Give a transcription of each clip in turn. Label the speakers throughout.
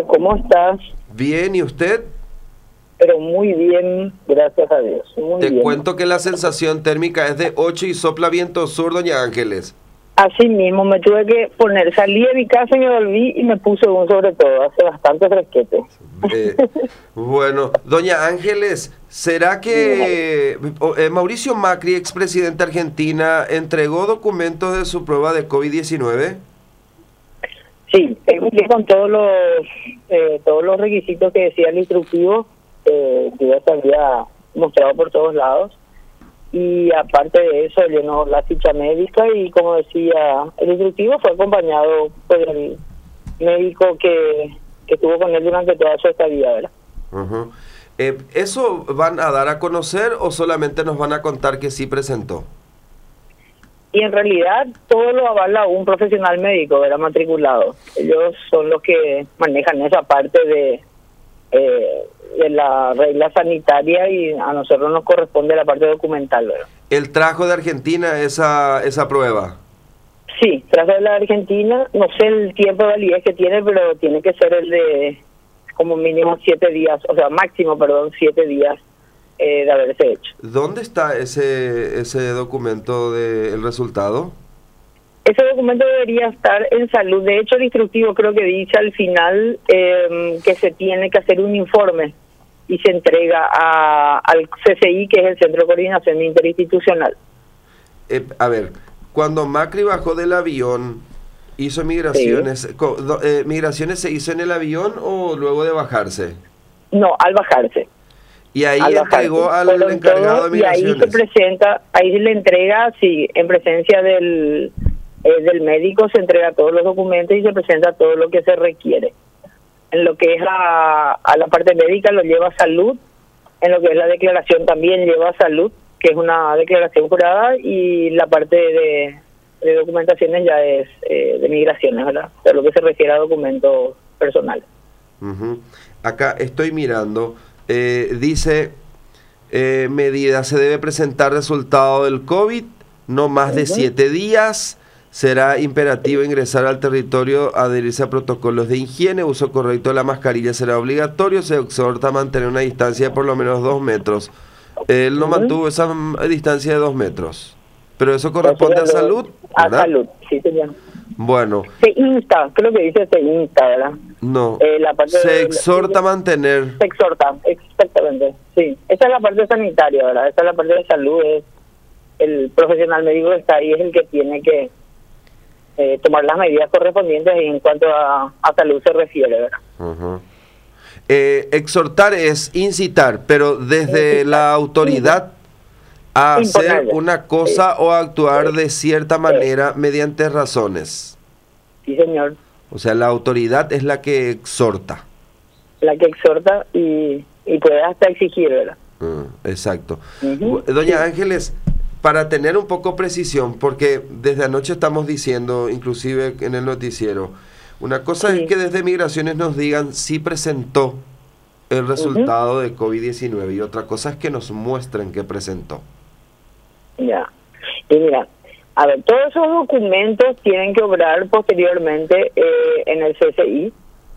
Speaker 1: ¿cómo estás?
Speaker 2: Bien, ¿y usted?
Speaker 1: Pero muy bien, gracias a Dios. Muy
Speaker 2: Te
Speaker 1: bien.
Speaker 2: cuento que la sensación térmica es de 8 y sopla viento sur, doña Ángeles.
Speaker 1: Así mismo, me tuve que poner, salí de mi casa y me volví y me puse un sobre todo, hace bastante fresquete.
Speaker 2: Bueno, doña Ángeles, ¿será que Mauricio Macri, expresidente de Argentina, entregó documentos de su prueba de COVID-19?
Speaker 1: Sí, cumplí con todos los requisitos que decía el instructivo, que ya se había mostrado por todos lados. Y aparte de eso, llenó la ficha médica y, como decía el instructivo, fue acompañado por el médico que estuvo con él durante toda su estadía, ¿verdad?
Speaker 2: Uh-huh. ¿Eso van a dar a conocer o solamente nos van a contar que sí presentó?
Speaker 1: Y en realidad todo lo avala un profesional médico, ¿verdad? Matriculado. Ellos son los que manejan esa parte de la regla sanitaria y a nosotros nos corresponde la parte documental, ¿verdad?
Speaker 2: ¿El trajo de Argentina esa prueba?
Speaker 1: Sí, trajo de la Argentina, no sé el tiempo de validez que tiene, pero tiene que ser el de como mínimo 7 días, o sea, máximo, 7 días de haberse hecho.
Speaker 2: ¿Dónde está ese documento del resultado?
Speaker 1: Ese documento debería estar en salud. De hecho, el instructivo creo que dice al final que se tiene que hacer un informe y se entrega al CCI, que es el Centro de Coordinación Interinstitucional.
Speaker 2: A ver, cuando Macri bajó del avión, hizo migraciones. Sí. ¿Migraciones se hizo en el avión o luego de bajarse?
Speaker 1: No, al bajarse.
Speaker 2: Y ahí entregó al encargado de migraciones.
Speaker 1: Y ahí se presenta, ahí se le entrega, sí, en presencia del médico se entrega todos los documentos y se presenta todo lo que se requiere. En lo que es a la parte médica lo lleva a salud, en lo que es la declaración también lleva a salud, que es una declaración jurada, y la parte de documentaciones ya es de migraciones, ¿verdad? De lo que se refiere a documentos personales.
Speaker 2: Uh-huh. Acá estoy mirando, dice, medida, se debe presentar resultado del COVID, no más de 7 días. Será imperativo ingresar al territorio, adherirse a protocolos de higiene, uso correcto de la mascarilla será obligatorio, se exhorta a mantener una distancia de por lo menos 2 metros. Él no mantuvo esa distancia de 2 metros, pero eso corresponde a salud, ¿verdad?
Speaker 1: A salud, sí, señor.
Speaker 2: Bueno.
Speaker 1: Se insta, creo que dice se insta, ¿verdad?
Speaker 2: No, se exhorta a mantener.
Speaker 1: Se exhorta, exactamente, sí. Esa es la parte sanitaria, ¿verdad? Esa es la parte de salud, es el profesional médico que está ahí, es el que tiene que tomar las medidas correspondientes en cuanto a salud se refiere, ¿verdad?
Speaker 2: Uh-huh. Exhortar es incitar, pero desde la autoridad a hacer una cosa o actuar de cierta manera mediante razones.
Speaker 1: Sí, señor.
Speaker 2: O sea, la autoridad es la que exhorta. La
Speaker 1: que exhorta y puede hasta exigir, ¿verdad?
Speaker 2: Exacto. Uh-huh. Doña Ángeles, para tener un poco precisión, porque desde anoche estamos diciendo, inclusive en el noticiero, una cosa es que desde Migraciones nos digan si presentó el resultado de COVID-19 y otra cosa es que nos muestren que presentó.
Speaker 1: Ya. Y mira, a ver, todos esos documentos tienen que obrar posteriormente en el CCI,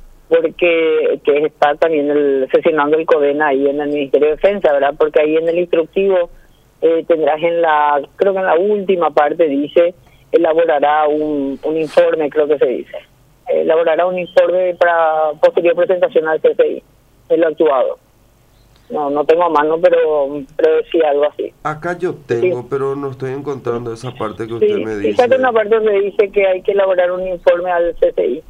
Speaker 1: porque que está también sesionando el CODENA ahí en el Ministerio de Defensa, ¿verdad? Porque ahí en el instructivo tendrás creo que en la última parte dice, elaborará un informe, creo que se dice. Elaborará un informe para posterior presentación al CCI, en lo actuado. No tengo a mano, pero decía algo así.
Speaker 2: Acá yo tengo, sí, pero no estoy encontrando esa parte que usted me dice.
Speaker 1: Fíjate una parte donde dice que hay que elaborar un informe al CCI.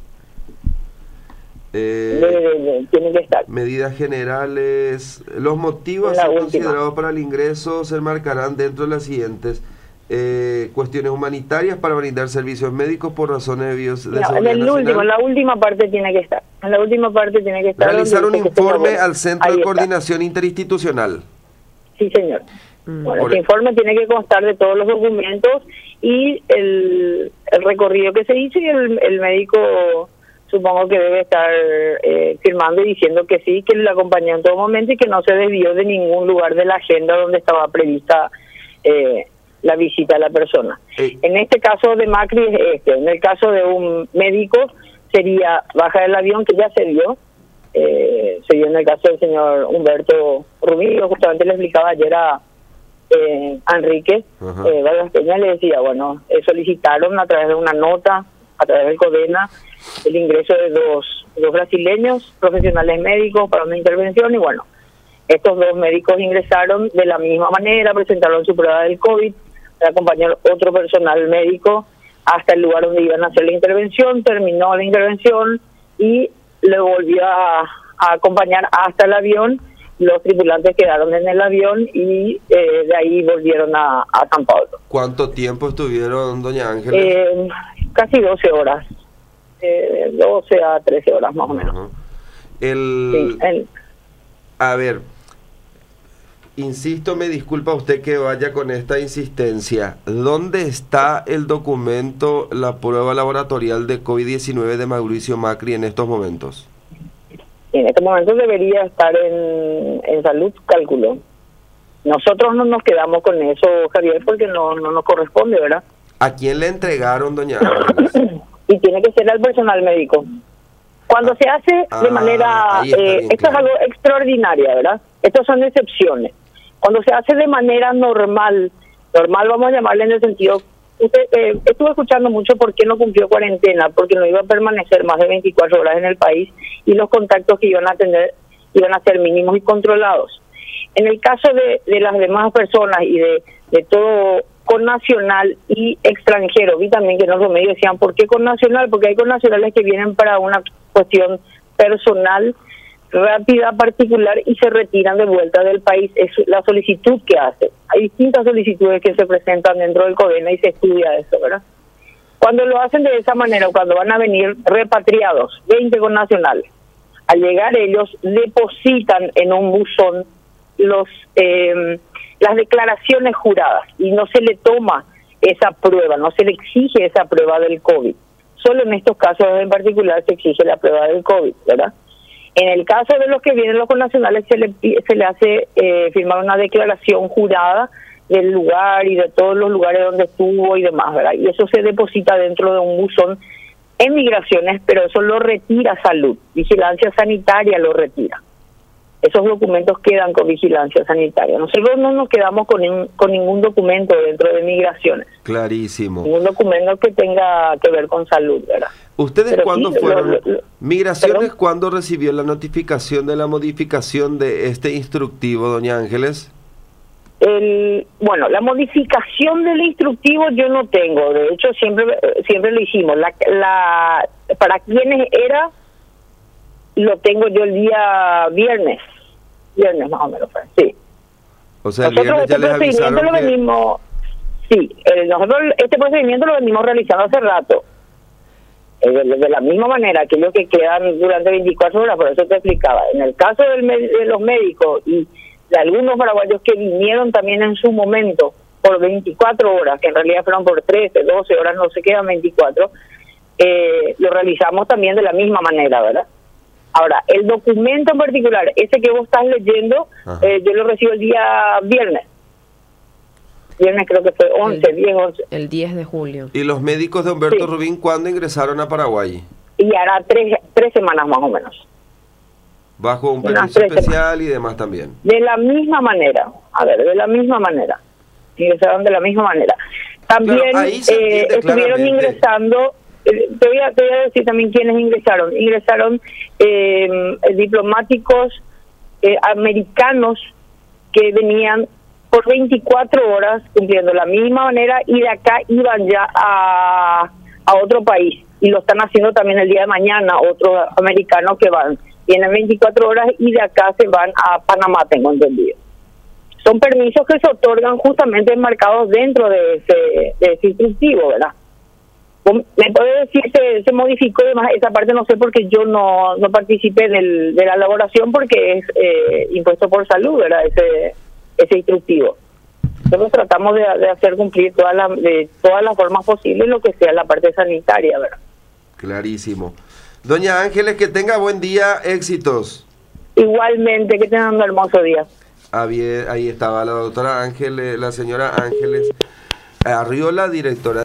Speaker 1: Tiene que estar.
Speaker 2: Medidas generales. Los motivos considerados para el ingreso se enmarcarán dentro de las siguientes cuestiones humanitarias para brindar servicios médicos por razones de seguridad nacional.
Speaker 1: En la última parte tiene que estar. En la última parte tiene que estar.
Speaker 2: Realizar un informe al Centro de Coordinación Interinstitucional.
Speaker 1: Sí, señor. Bueno, ese informe tiene que constar de todos los documentos y el recorrido que se hizo, y el médico supongo que debe estar firmando y diciendo que sí, que le acompañó en todo momento y que no se desvió de ningún lugar de la agenda donde estaba prevista la visita a la persona. En este caso de Macri es en el caso de un médico sería baja del avión, que ya se vio, Se dio en el caso del señor Humberto Rubí. Yo justamente le explicaba ayer a Enrique Vargas Peña, le decía, bueno, solicitaron a través de una nota, a través del CODENA, el ingreso de dos brasileños profesionales médicos para una intervención, y bueno, estos dos médicos ingresaron de la misma manera, presentaron su prueba del COVID, le acompañó otro personal médico hasta el lugar donde iban a hacer la intervención, terminó la intervención y le volvió a acompañar hasta el avión. Los tripulantes quedaron en el avión y de ahí volvieron a San Pablo.
Speaker 2: ¿Cuánto tiempo estuvieron, doña Ángeles?
Speaker 1: Casi 12 horas, 12 a 13 horas más o menos.
Speaker 2: A ver, insisto, me disculpa usted que vaya con esta insistencia. ¿Dónde está el documento, la prueba laboratorial de COVID-19 de Mauricio Macri en estos momentos?
Speaker 1: En este momento debería estar en salud, cálculo. Nosotros no nos quedamos con eso, Javier, porque no nos corresponde, ¿verdad?
Speaker 2: ¿A quién le entregaron, doña Ángeles?
Speaker 1: Y tiene que ser al personal médico. Cuando se hace de manera... esto es algo extraordinario, ¿verdad? Estas son excepciones. Cuando se hace de manera normal vamos a llamarle en el sentido... estuve escuchando mucho por qué no cumplió cuarentena, porque no iba a permanecer más de 24 horas en el país y los contactos que iban a tener iban a ser mínimos y controlados. En el caso de las demás personas y de todo connacional y extranjero, vi también que en los medios decían, ¿por qué connacional? Porque hay connacionales que vienen para una cuestión personal, rápida, particular, y se retiran de vuelta del país. Es la solicitud que hace. Hay distintas solicitudes que se presentan dentro del CODENA y se estudia eso, ¿verdad? Cuando lo hacen de esa manera, cuando van a venir repatriados, 20 connacionales, al llegar ellos depositan en un buzón las declaraciones juradas y no se le toma esa prueba, no se le exige esa prueba del COVID. Solo en estos casos en particular se exige la prueba del COVID, ¿verdad? En el caso de los que vienen los connacionales se le hace firmar una declaración jurada del lugar y de todos los lugares donde estuvo y demás, ¿verdad? Y eso se deposita dentro de un buzón en migraciones, pero eso lo retira salud, vigilancia sanitaria lo retira. Esos documentos quedan con vigilancia sanitaria. Nosotros no nos quedamos con ningún documento dentro de migraciones.
Speaker 2: Clarísimo.
Speaker 1: Ningún documento que tenga que ver con salud, ¿verdad?
Speaker 2: ¿Ustedes
Speaker 1: pero
Speaker 2: cuándo
Speaker 1: sí,
Speaker 2: fueron? ¿Migraciones
Speaker 1: ¿perdón?
Speaker 2: cuándo recibió la notificación de la modificación de este instructivo, doña Ángeles?
Speaker 1: Bueno, la modificación del instructivo yo no tengo. De hecho, siempre lo hicimos. Para quienes era, lo tengo yo el día viernes más o menos, sí.
Speaker 2: O sea, el
Speaker 1: nosotros
Speaker 2: viernes ya les avisaron
Speaker 1: nosotros este procedimiento lo venimos realizando hace rato. De la misma manera, aquellos que quedan durante 24 horas, por eso te explicaba. En el caso de los médicos y de algunos paraguayos que vinieron también en su momento por 24 horas, que en realidad fueron por 13, 12 horas, no se quedan 24, lo realizamos también de la misma manera, ¿verdad? Ahora, el documento en particular, ese que vos estás leyendo, yo lo recibo el día viernes. Viernes creo que fue 11.
Speaker 3: El 10 de julio.
Speaker 2: ¿Y los médicos de Humberto Rubín cuándo ingresaron a Paraguay?
Speaker 1: Y hará tres semanas más o menos.
Speaker 2: Bajo un permiso especial y demás también.
Speaker 1: De la misma manera. De la misma manera. Ingresaron de la misma manera. También
Speaker 2: claro,
Speaker 1: estuvieron ingresando... Te voy a decir también quiénes ingresaron. Ingresaron diplomáticos americanos que venían por 24 horas cumpliendo la misma manera y de acá iban ya a otro país. Y lo están haciendo también el día de mañana otros americanos que tienen 24 horas y de acá se van a Panamá, tengo entendido. Son permisos que se otorgan justamente enmarcados dentro de ese instructivo, ¿verdad? Me puede decir se modificó y demás, esa parte no sé porque yo no participé de la elaboración porque es impuesto por salud, ¿verdad? Ese instructivo. Nosotros tratamos de hacer cumplir de todas las formas posibles lo que sea la parte sanitaria, ¿verdad?
Speaker 2: Clarísimo. Doña Ángeles, que tenga buen día, éxitos.
Speaker 1: Igualmente, que tengan un hermoso día.
Speaker 2: Ahí estaba la doctora Ángeles, la señora Ángeles Arriola, directora